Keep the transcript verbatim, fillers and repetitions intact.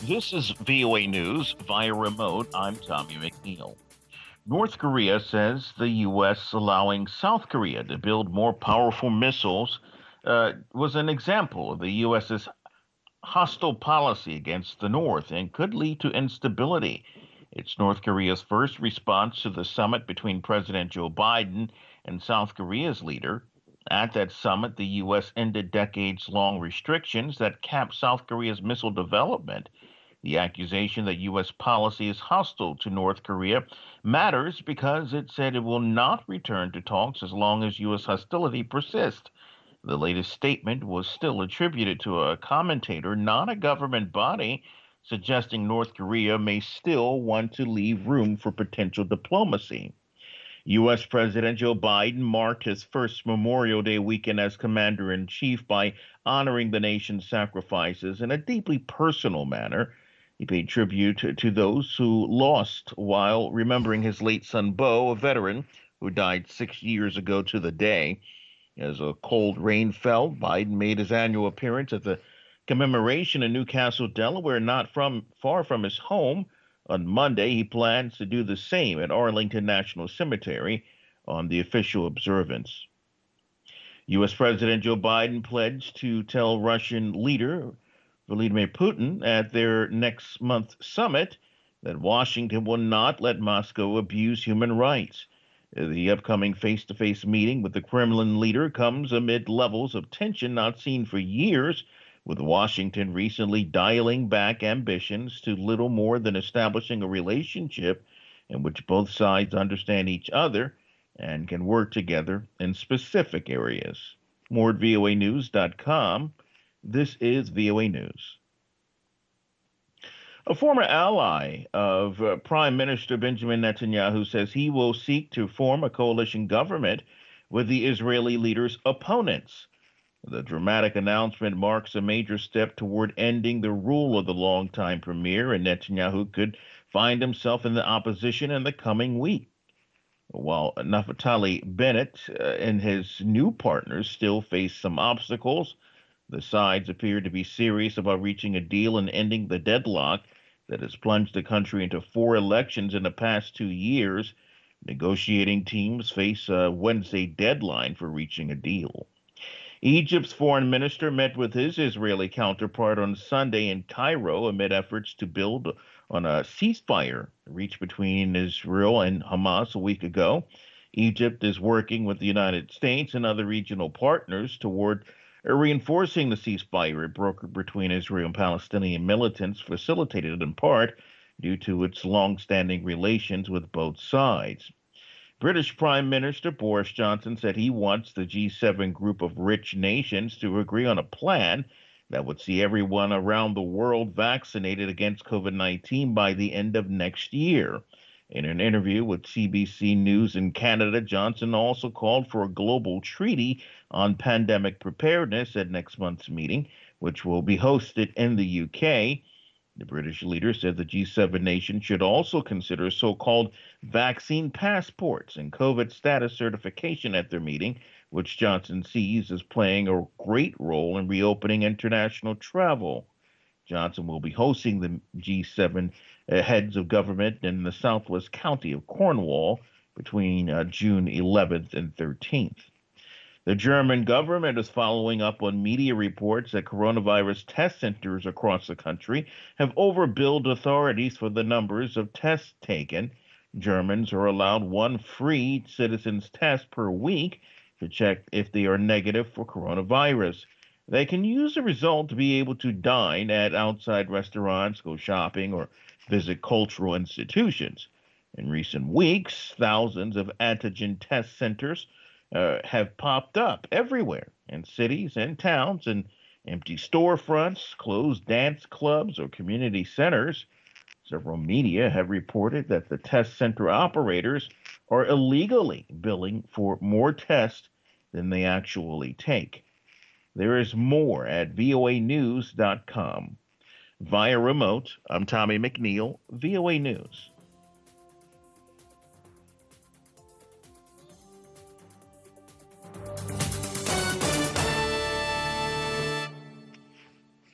This is V O A News via remote. I'm Tommy McNeil. North Korea says the U S allowing South Korea to build more powerful missiles uh, was an example of the U.S.'s hostile policy against the North and could lead to instability. It's North Korea's first response to the summit between President Joe Biden and South Korea's leader. At that summit, the U S ended decades long restrictions that capped South Korea's missile development. The accusation that U S policy is hostile to North Korea matters because it said it will not return to talks as long as U S hostility persists. The latest statement was still attributed to a commentator, not a government body, suggesting North Korea may still want to leave room for potential diplomacy. U S. President Joe Biden marked his first Memorial Day weekend as commander in chief by honoring the nation's sacrifices in a deeply personal manner. He paid tribute to, to those who lost while remembering his late son, Bo, a veteran who died six years ago to the day. As a cold rain fell, Biden made his annual appearance at the commemoration in Newcastle, Delaware, not from far from his home. On Monday, he plans to do the same at Arlington National Cemetery on the official observance. U S. President Joe Biden pledged to tell Russian leader Vladimir Putin at their next month summit that Washington will not let Moscow abuse human rights. The upcoming face to face meeting with the Kremlin leader comes amid levels of tension not seen for years, with Washington recently dialing back ambitions to little more than establishing a relationship in which both sides understand each other and can work together in specific areas. More at V O A news dot com. This is V O A News. A former ally of uh, Prime Minister Benjamin Netanyahu says he will seek to form a coalition government with the Israeli leader's opponents. The dramatic announcement marks a major step toward ending the rule of the longtime premier, and Netanyahu could find himself in the opposition in the coming week. While Naftali Bennett uh, and his new partners still face some obstacles, the sides appear to be serious about reaching a deal and ending the deadlock that has plunged the country into four elections in the past two years. Negotiating teams face a Wednesday deadline for reaching a deal. Egypt's foreign minister met with his Israeli counterpart on Sunday in Cairo amid efforts to build on a ceasefire reached between Israel and Hamas a week ago. Egypt is working with the United States and other regional partners toward reinforcing the ceasefire it brokered between Israel and Palestinian militants, facilitated in part due to its long-standing relations with both sides. British Prime Minister Boris Johnson said he wants the G seven group of rich nations to agree on a plan that would see everyone around the world vaccinated against COVID nineteen by the end of next year. In an interview with C B C News in Canada, Johnson also called for a global treaty on pandemic preparedness at next month's meeting, which will be hosted in the U K. The British leader said the G seven nations should also consider so-called vaccine passports and COVID status certification at their meeting, which Johnson sees as playing a great role in reopening international travel. Johnson will be hosting the G seven uh, heads of government in the southwest county of Cornwall between uh, June eleventh and thirteenth. The German government is following up on media reports that coronavirus test centers across the country have overbilled authorities for the numbers of tests taken. Germans are allowed one free citizens test per week to check if they are negative for coronavirus. They can use the result to be able to dine at outside restaurants, go shopping, or visit cultural institutions. In recent weeks, thousands of antigen test centers uh, have popped up everywhere in cities and towns, and empty storefronts, closed dance clubs, or community centers. Several media have reported that the test center operators are illegally billing for more tests than they actually take. There is more at V O A news dot com. Via remote, I'm Tommy McNeil, V O A News.